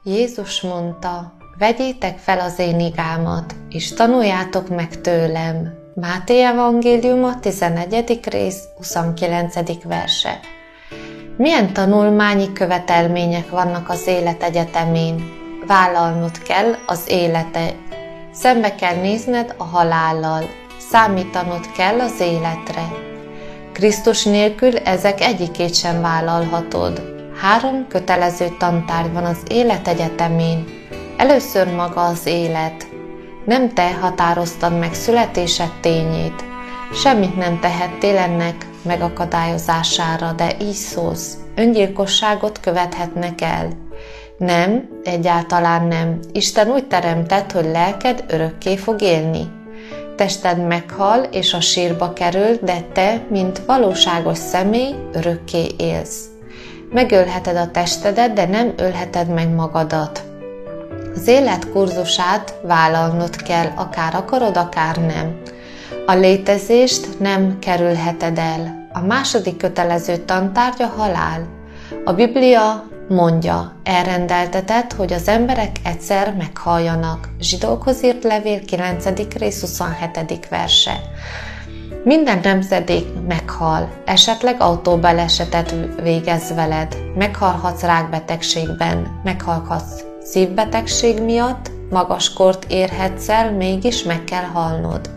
Jézus mondta, vegyétek fel az én igámat, és tanuljátok meg tőlem. Máté evangéliuma 11. rész 29. verse. Milyen tanulmányi követelmények vannak az élet egyetemén? Vállalnod kell az életet, szembe kell nézned a halállal, számítanod kell az életre. Krisztus nélkül ezek egyikét sem vállalhatod. 3 kötelező tantárgy van az élet egyetemén. Először maga az élet. Nem te határoztad meg születésed tényét. Semmit nem tehettél ennek megakadályozására, de így szólsz. Öngyilkosságot követhetnek el. Nem, egyáltalán nem. Isten úgy teremtett, hogy lelked örökké fog élni. Tested meghal és a sírba kerül, de te, mint valóságos személy, örökké élsz. Megölheted a testedet, de nem ölheted meg magadat. Az élet kurzusát vállalnod kell, akár akarod, akár nem. A létezést nem kerülheted el. A második kötelező tantárgy a halál. A Biblia mondja, elrendeltetett, hogy az emberek egyszer meghalljanak. Zsidókhoz írt levél 9. rész 27. verse. Minden nemzedék meghal, esetleg autóbalesetet végez veled, meghalhatsz rákbetegségben, meghalhatsz szívbetegség miatt, magas kort érhetsz el, mégis meg kell halnod.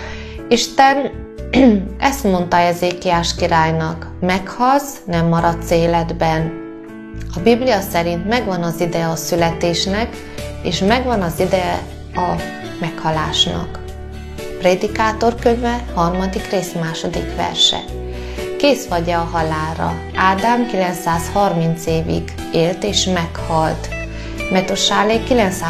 Isten ezt mondta Ezékiás királynak, meghalsz, nem maradsz életben. A Biblia szerint megvan az ideje a születésnek, és megvan az ideje a meghalásnak. Prédikátor könyve 3. rész 2. verse. Kész vagy-e a halálra? Ádám 930 évig élt és meghalt. Metusálé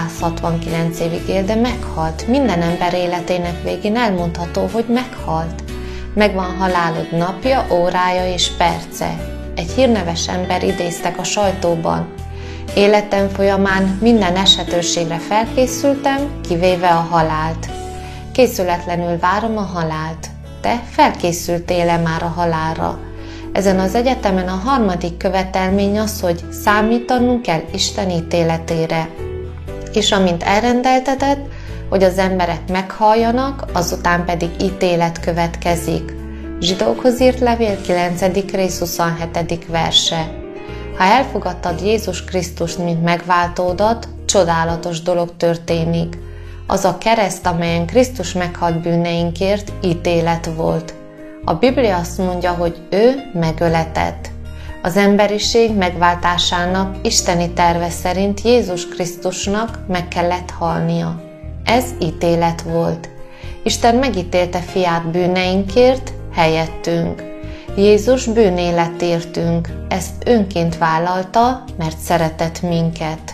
969 évig élt, de meghalt. Minden ember életének végén elmondható, hogy meghalt. Megvan halálod napja, órája és perce. Egy hírneves ember idéztek a sajtóban. Életem folyamán minden esetőségre felkészültem, kivéve a halált. Készületlenül várom a halált. Te felkészültél-e már a halálra? Ezen az egyetemen a 3. követelmény az, hogy számítanunk kell Isten ítéletére. És amint elrendeltetett, hogy az emberek meghalljanak, azután pedig ítélet következik. Zsidókhoz írt levél 9. rész 27. verse. Ha elfogadtad Jézus Krisztust, mint megváltódat, csodálatos dolog történik. Az a kereszt, amelyen Krisztus meghalt bűneinkért, ítélet volt. A Biblia azt mondja, hogy ő megöletett. Az emberiség megváltásának isteni terve szerint Jézus Krisztusnak meg kellett halnia. Ez ítélet volt. Isten megítélte fiát bűneinkért, helyettünk. Jézus bűnéletértünk, ezt önként vállalta, mert szeretett minket.